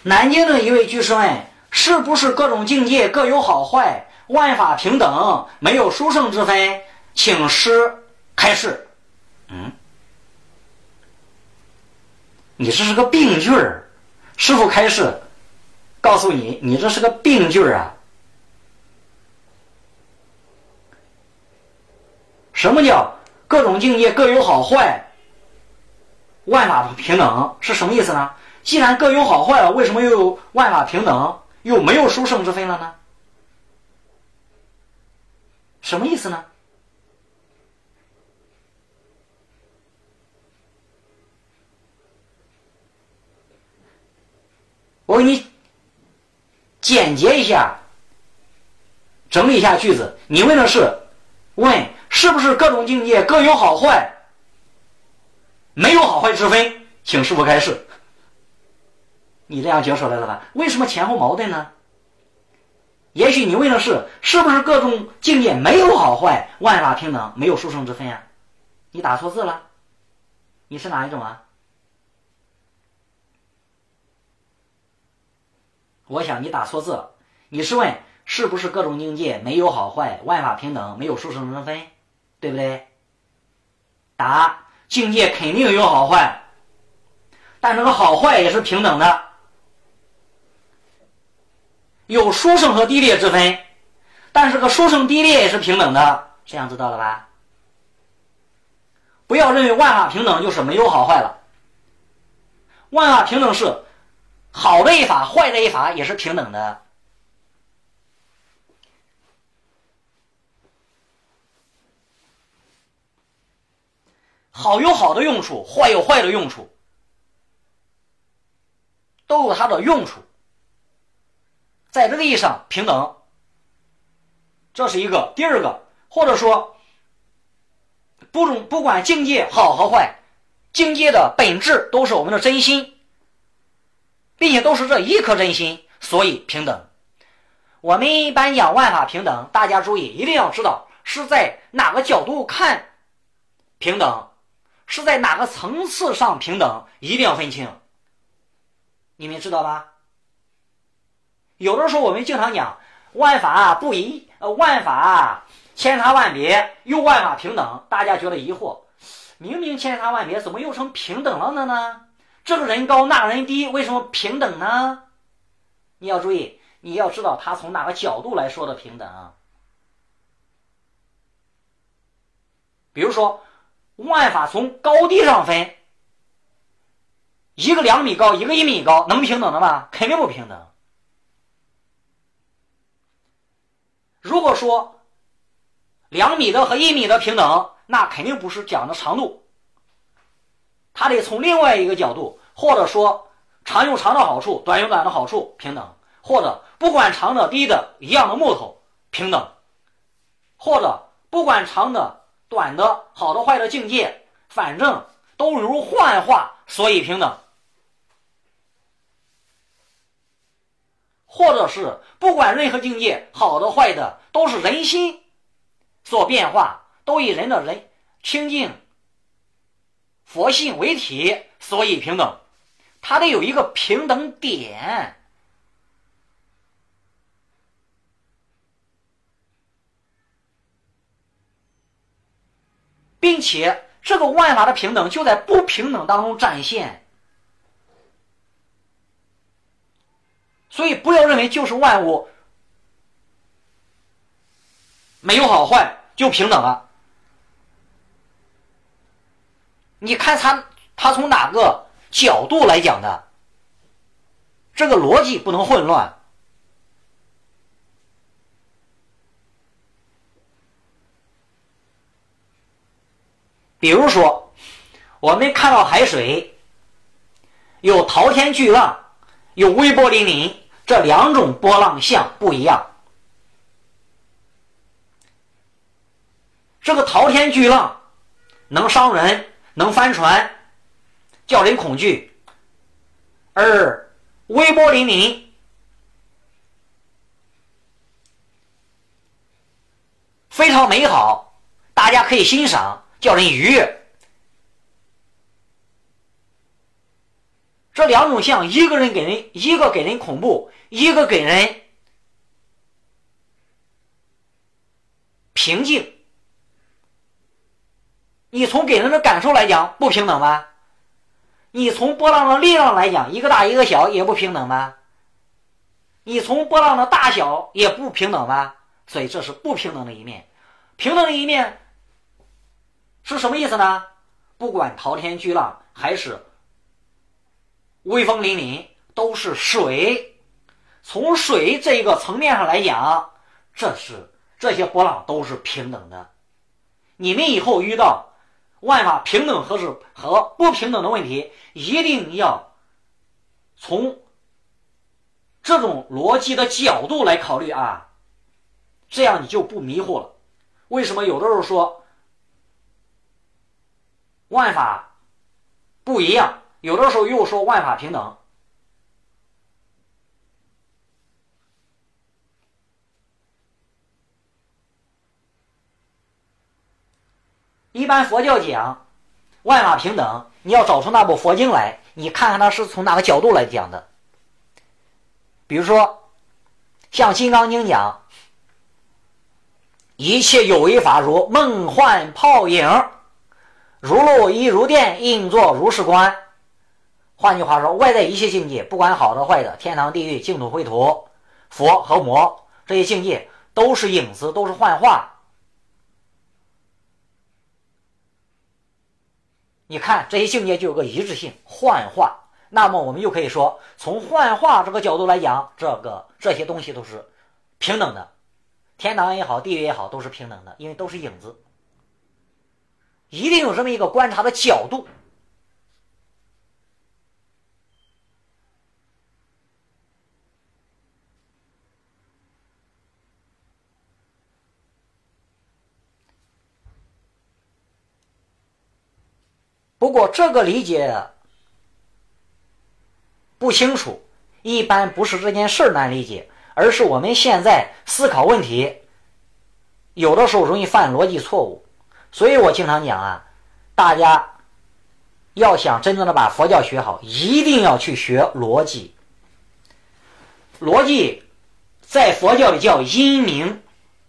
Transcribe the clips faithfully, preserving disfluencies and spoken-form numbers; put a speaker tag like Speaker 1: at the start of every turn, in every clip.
Speaker 1: 南京的一位居士问，是不是各种境界各有好坏，万法平等，没有殊胜之分？请师开示。嗯，你这是个病句儿，师父开示告诉你，你这是个病句儿啊。什么叫各种境界各有好坏，万法平等？是什么意思呢？既然各有好坏了，为什么又有万法平等，又没有殊胜之分了呢？什么意思呢？我给你简洁一下，整理一下句子。你问的是，问是不是各种境界各有好坏，没有好坏之分？请师父开示。你这样解出来了吧？为什么前后矛盾呢？也许你问的是，是不是各种境界没有好坏，万法平等，没有殊胜之分啊？你打错字了。你是哪一种啊？我想你打错字了。你是问是不是各种境界没有好坏，万法平等，没有殊胜之分，对不对？答：境界肯定有好坏，但这个好坏也是平等的，有殊胜和低劣之分，但是个殊胜低劣也是平等的，这样知道了吧？不要认为万法平等就是没有好坏了，万法平等是好的一法，坏的一法也是平等的。好有好的用处，坏有坏的用处，都有它的用处，在这个意义上平等，这是一个。第二个，或者说不种不管境界好和坏，境界的本质都是我们的真心，并且都是这一颗真心，所以平等。我们一般讲万法平等，大家注意一定要知道是在哪个角度看平等，是在哪个层次上平等，一定要分清。你们知道吧？有的时候我们经常讲万法不一，呃，万法千差万别，又万法平等，大家觉得疑惑，明明千差万别，怎么又成平等了呢？这个人高那个人低，为什么平等呢？你要注意，你要知道他从哪个角度来说的平等。比如说万法从高低上分，一个两米高，一个一米高，能平等的吗？肯定不平等。如果说两米的和一米的平等，那肯定不是讲的长度，它得从另外一个角度，或者说长有长的好处，短有短的好处，平等；或者不管长的低的一样的木头，平等；或者不管长的短的好的坏的境界，反正都如幻化，所以平等；或者是不管任何境界好的坏的，都是人心所变化，都以人的人清净佛性为体，所以平等。它得有一个平等点。并且这个万法的平等就在不平等当中展现。所以不要认为就是万物没有好坏就平等了。你看他他从哪个角度来讲的，这个逻辑不能混乱。比如说我们看到海水有滔天巨浪，有微波粼粼，这两种波浪相不一样。这个滔天巨浪能伤人，能翻船，叫人恐惧，而微波粼粼非常美好，大家可以欣赏，叫人愉悦。 这两种相，一个人给人，一个给人恐怖，一个给人平静。你从给人的感受来讲，不平等吧？你从波浪的力量来讲，一个大一个小也不平等吧？你从波浪的大小也不平等吧？所以这是不平等的一面。平等的一面是什么意思呢？不管滔天巨浪还是威风凛凛，都是水。从水这个层面上来讲，这是这些波浪都是平等的。你们以后遇到万法平等和是和不平等的问题，一定要从这种逻辑的角度来考虑啊，这样你就不迷糊了。为什么有的时候说万法不一样，有的时候又说万法平等？一般佛教讲万法平等，你要找出那部佛经来，你看看它是从哪个角度来讲的。比如说像《金刚经》讲一切有为法如梦幻泡影，如露亦如电，应作如是观。换句话说，外在一切境界，不管好的坏的，天堂地狱净土秽土，佛和魔，这些境界都是影子，都是幻化。你看这些境界就有个一致性，幻化。那么我们又可以说，从幻化这个角度来讲，这个这些东西都是平等的，天堂也好，地狱也好，都是平等的，因为都是影子。一定有这么一个观察的角度。不过这个理解不清楚，一般不是这件事难理解，而是我们现在思考问题有的时候容易犯逻辑错误。所以我经常讲啊，大家要想真正的把佛教学好，一定要去学逻辑。逻辑在佛教里叫因明。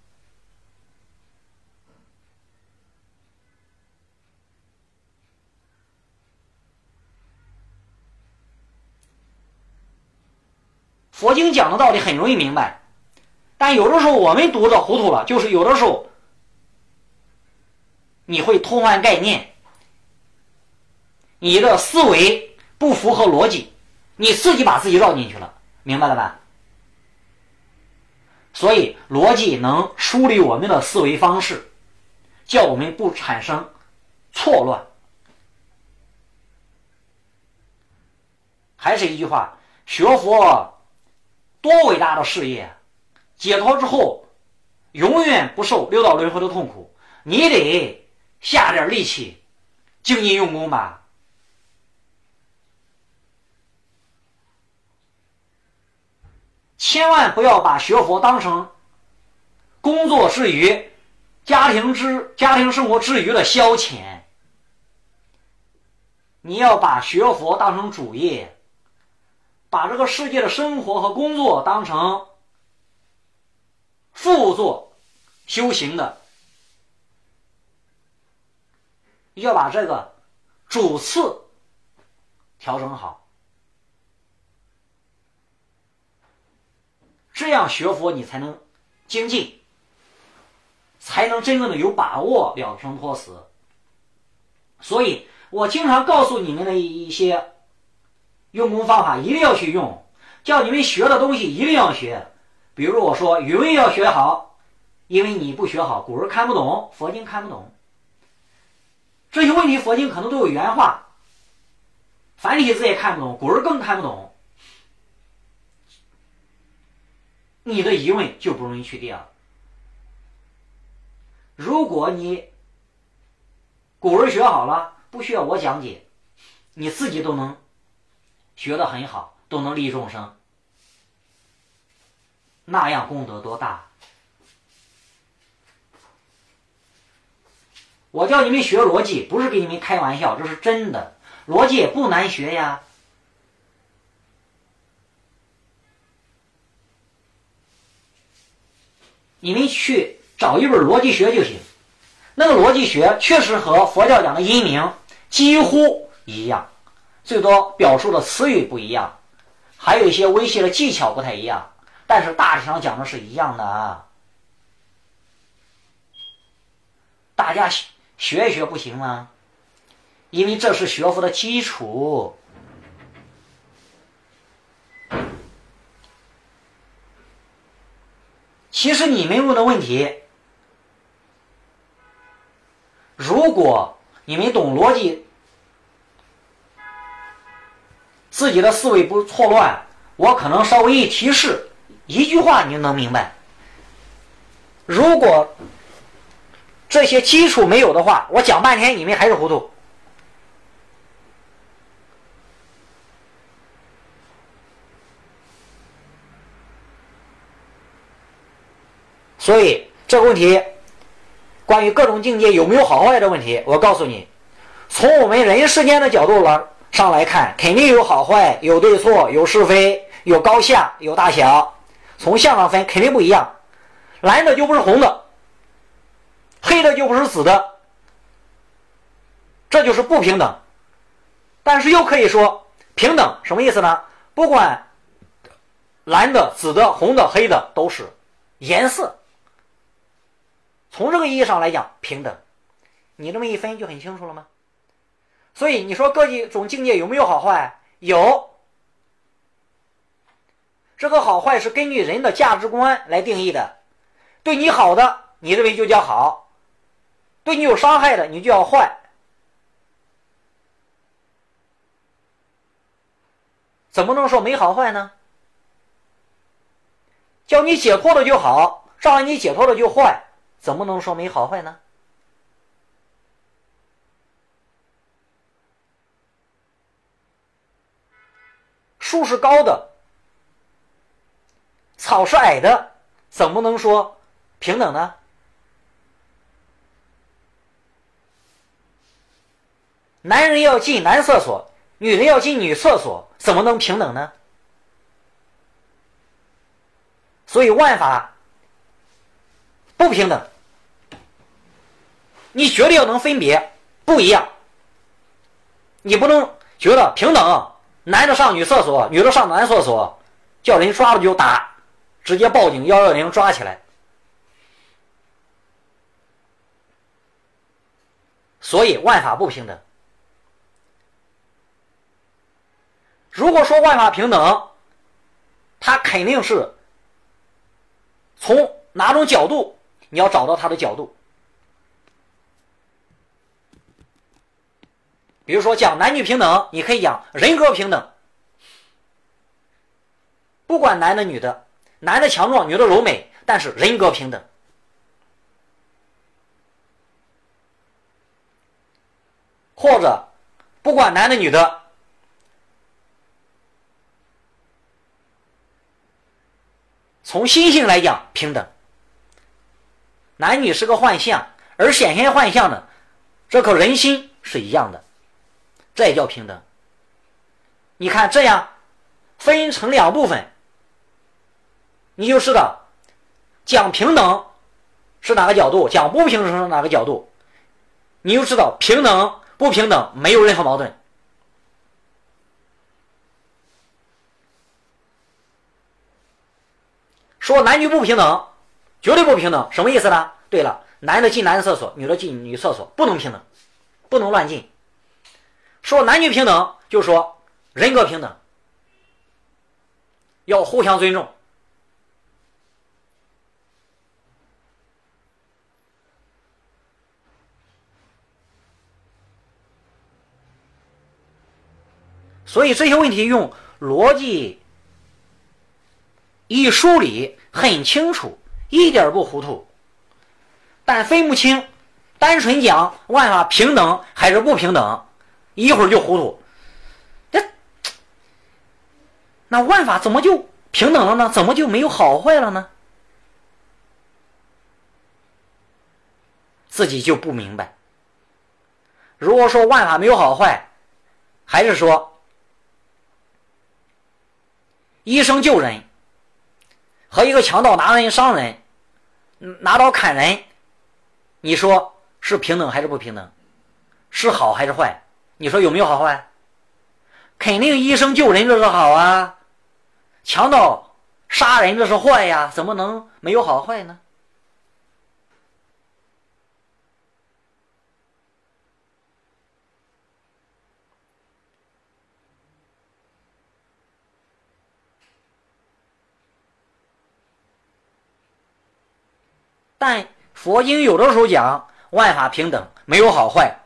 Speaker 1: 佛经讲的道理很容易明白，但有的时候我们读着糊涂了，就是有的时候你会偷换概念，你的思维不符合逻辑，你自己把自己绕进去了，明白了吧？所以逻辑能梳理我们的思维方式，叫我们不产生错乱。还是一句话，学佛多伟大的事业，解脱之后永远不受六道轮回的痛苦，你得下点力气，精进用功吧。千万不要把学佛当成工作之余、家庭之家庭生活之余的消遣，你要把学佛当成主业，把这个世界的生活和工作当成副作修行的，要把这个主次调整好，这样学佛你才能精进，才能真正的有把握了生脱死。所以我经常告诉你们的一些用功方法一定要去用，叫你们学的东西一定要学。比如我说语文要学好，因为你不学好，古人看不懂，佛经看不懂，这些问题佛经可能都有原话，繁体字也看不懂，古人更看不懂，你的疑问就不容易去掉。如果你古人学好了，不需要我讲解，你自己都能学得很好，都能利众生，那样功德多大。我叫你们学逻辑，不是给你们开玩笑，这是真的。逻辑也不难学呀， 你们去找一本逻辑学就行。那个逻辑学确实和佛教讲的因明几乎一样，最多表述的词语不一样，还有一些微细的技巧不太一样，但是大体上讲的是一样的啊。大家学一学不行吗？因为这是学佛的基础。其实你们问的问题，如果你们懂逻辑，自己的思维不错乱，我可能稍微一提示，一句话你就能明白。如果这些基础没有的话，我讲半天你们还是糊涂。所以这个问题，关于各种境界有没有好坏的问题，我告诉你，从我们人世间的角度上来看，肯定有好坏，有对错，有是非，有高下，有大小，从相上分肯定不一样。蓝的就不是红的，黑的就不是紫的，这就是不平等。但是又可以说平等，什么意思呢？不管蓝的、紫的、红的、黑的，都是颜色。从这个意义上来讲，平等，你这么一分就很清楚了吗？所以你说各种境界有没有好坏？有。这个好坏是根据人的价值观来定义的。对你好的，你认为就叫好；对你有伤害的，你就叫坏。怎么能说没好坏呢？叫你解脱的就好，让你解脱的就坏，怎么能说没好坏呢？树是高的，草是矮的，怎么能说平等呢？男人要进男厕所，女人要进女厕所，怎么能平等呢？所以万法不平等，你绝对要能分别，不一样。你不能觉得平等，男的上女厕所，女的上男厕所，叫人抓了就打，直接报警一一零抓起来。所以万法不平等。如果说万法平等，它肯定是从哪种角度，你要找到它的角度。比如说讲男女平等，你可以讲人格平等，不管男的女的，男的强壮，女的柔美，但是人格平等。或者不管男的女的，从心性来讲平等。男女是个幻象，而显现幻象呢，这颗人心是一样的，这也叫平等。你看这样分成两部分，你就知道讲平等是哪个角度，讲不平等是哪个角度，你就知道平等不平等没有任何矛盾。说男女不平等，绝对不平等，什么意思呢？对了，男的进男的厕所，女的进女厕所，不能平等，不能乱进。说男女平等，就说人格平等，要互相尊重。所以这些问题用逻辑一梳理很清楚，一点不糊涂。但分不清，单纯讲万法平等还是不平等，一会儿就糊涂。这那万法怎么就平等了呢？怎么就没有好坏了呢？自己就不明白。如果说万法没有好坏，还是说医生救人和一个强盗拿人伤人， 拿刀砍人，你说是平等还是不平等？是好还是坏？你说有没有好坏？肯定医生救人这是好啊，强盗杀人这是坏呀，怎么能没有好坏呢？但佛经有的时候讲万法平等，没有好坏，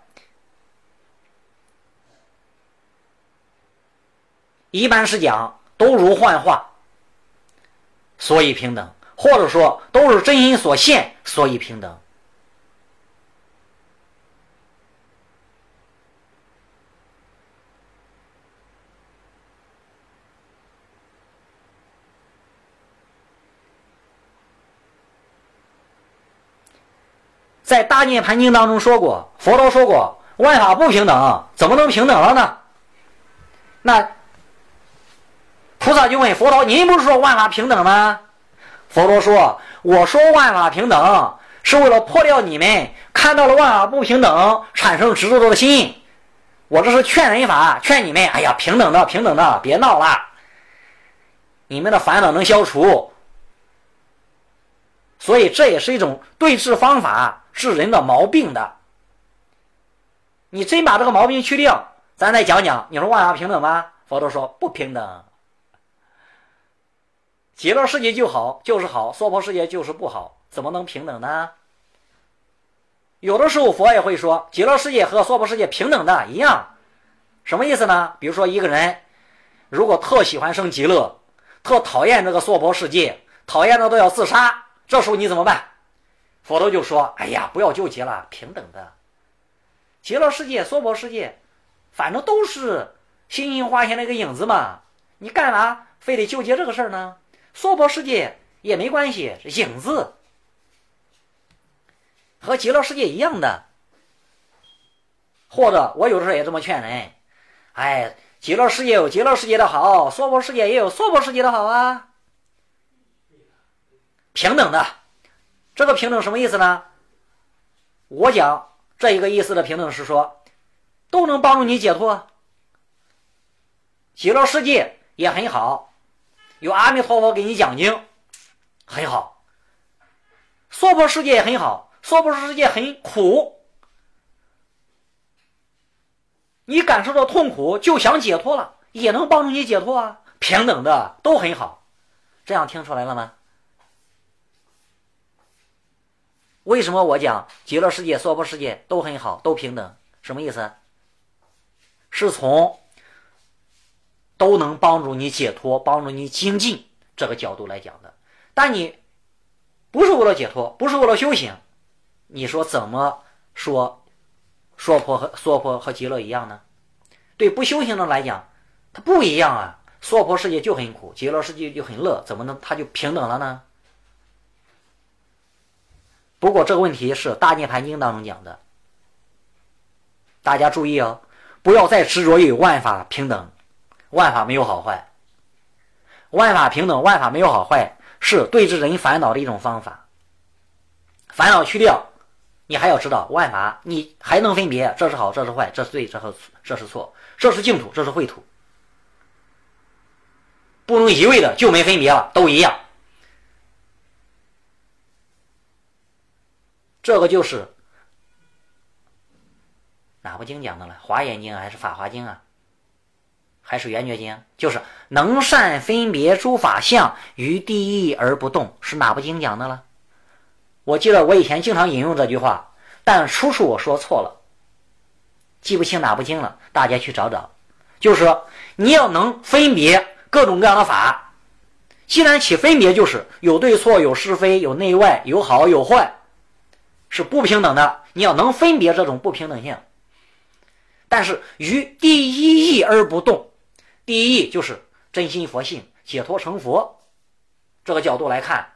Speaker 1: 一般是讲都如幻化，所以平等，或者说都是真心所现，所以平等。在大涅盘经当中说过，佛陀说过万法不平等，怎么能平等了呢？那菩萨就问佛陀，您不是说万法平等吗？佛陀说，我说万法平等是为了破掉你们看到了万法不平等产生执着的心，我这是劝人法，劝你们，哎呀，平等的平等的，别闹了，你们的烦恼能消除。所以这也是一种对治方法，治人的毛病的。你真把这个毛病去掉，咱再讲讲，你说万法平等吗？佛陀说不平等。极乐世界就好就是好，娑婆世界就是不好，怎么能平等呢？有的时候佛也会说极乐世界和娑婆世界平等的一样，什么意思呢？比如说一个人如果特喜欢生极乐，特讨厌这个娑婆世界，讨厌的都要自杀，这时候你怎么办？佛陀就说，哎呀，不要纠结了，平等的，极乐世界娑婆世界反正都是星星花现那个影子嘛，你干嘛非得纠结这个事儿呢？娑婆世界也没关系，是影子，和极乐世界一样的。或者我有的时候也这么劝人，哎，极乐世界有极乐世界的好，娑婆世界也有娑婆世界的好啊，平等的。这个平等什么意思呢？我讲这一个意思的平等是说都能帮助你解脱，极乐世界也很好，有阿弥陀佛给你讲经，很好。娑婆世界也很好，娑婆世界很苦，你感受到痛苦就想解脱了，也能帮助你解脱啊，平等的都很好。这样听出来了吗？为什么我讲极乐世界娑婆世界都很好，都平等？什么意思？是从都能帮助你解脱，帮助你精进这个角度来讲的。但你不是为了解脱，不是为了修行，你说怎么说娑婆和娑婆和极乐一样呢？对不修行的来讲它不一样啊，娑婆世界就很苦，极乐世界就很乐，怎么能它就平等了呢？不过这个问题是大涅盘经当中讲的，大家注意哦，不要再执着于万法平等，万法没有好坏，万法平等，万法没有好坏，是对治人烦恼的一种方法。烦恼去掉，你还要知道万法，你还能分别，这是好，这是坏，这是对，这是这是错，这是净土，这是秽土，不能一味的就没分别了，都一样。这个就是哪部经讲的了？华严经还是法华经啊？还是圆觉经？就是能善分别诸法相，于第一而不动，是哪部经讲的了？我记得我以前经常引用这句话，但出处我说错了，记不清哪部经了，大家去找找。就是说你要能分别各种各样的法，既然起分别，就是有对错，有是非，有内外，有好有坏，是不平等的，你要能分别这种不平等性。但是于第一义而不动，第一义就是真心佛性，解脱成佛，这个角度来看，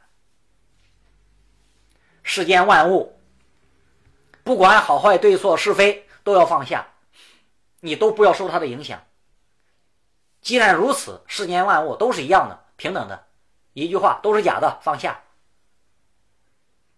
Speaker 1: 世间万物不管好坏对错是非都要放下，你都不要受它的影响。既然如此，世间万物都是一样的，平等的，一句话都是假的，放下。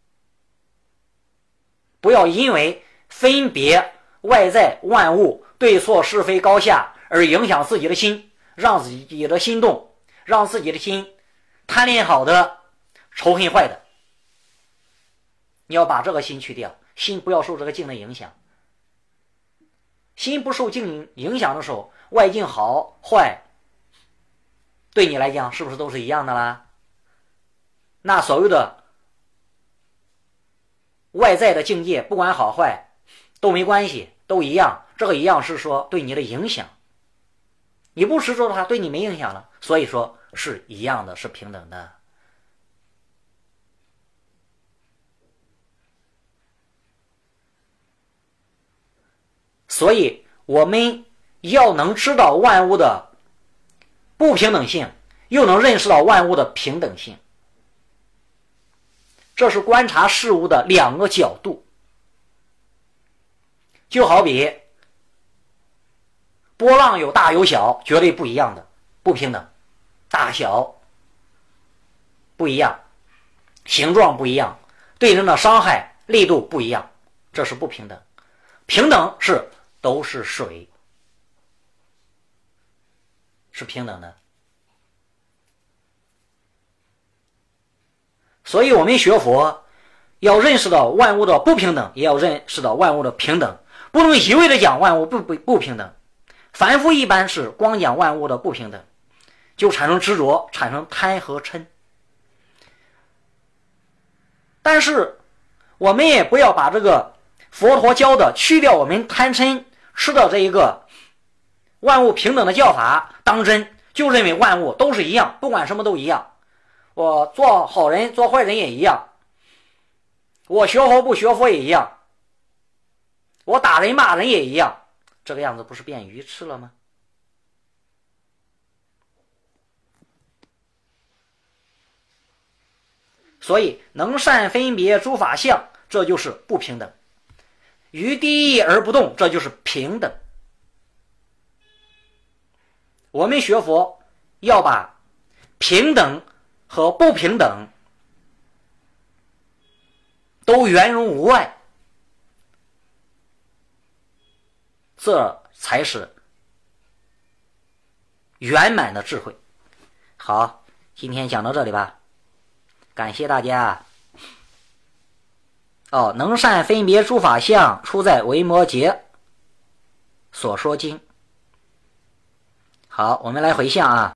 Speaker 1: 不要因为分别外在万物对错是非高下而影响自己的心，让自己的心动，让自己的心贪恋好的，仇恨坏的。你要把这个心去掉，心不要受这个境的影响。心不受境影响的时候，外境好坏对你来讲是不是都是一样的啦？那所谓的外在的境界不管好坏都没关系，都一样。这个一样是说对你的影响，你不执着的话对你没影响了，所以说是一样的，是平等的。所以我们要能知道万物的不平等性，又能认识到万物的平等性，这是观察事物的两个角度。就好比波浪有大有小，绝对不一样的，不平等，大小不一样，形状不一样，对人的伤害力度不一样，这是不平等。平等是都是水，是平等的。所以我们学佛要认识到万物的不平等，也要认识到万物的平等，不能一味的讲万物不不不平等。凡夫一般是光讲万物的不平等，就产生执着，产生贪和嗔。但是我们也不要把这个佛陀教的去掉我们贪嗔痴的这一个万物平等的教法当真，就认为万物都是一样，不管什么都一样，我做好人做坏人也一样，我学佛不学佛也一样，我打人骂人也一样，这个样子不是变愚痴了吗？所以能善分别诸法相，这就是不平等。于第一而不动，这就是平等。我们学佛要把平等和不平等都圆融无碍，这才是圆满的智慧。好，今天讲到这里吧，感谢大家。哦，能善分别诸法相，出在维摩诘所说经。好，我们来回向啊。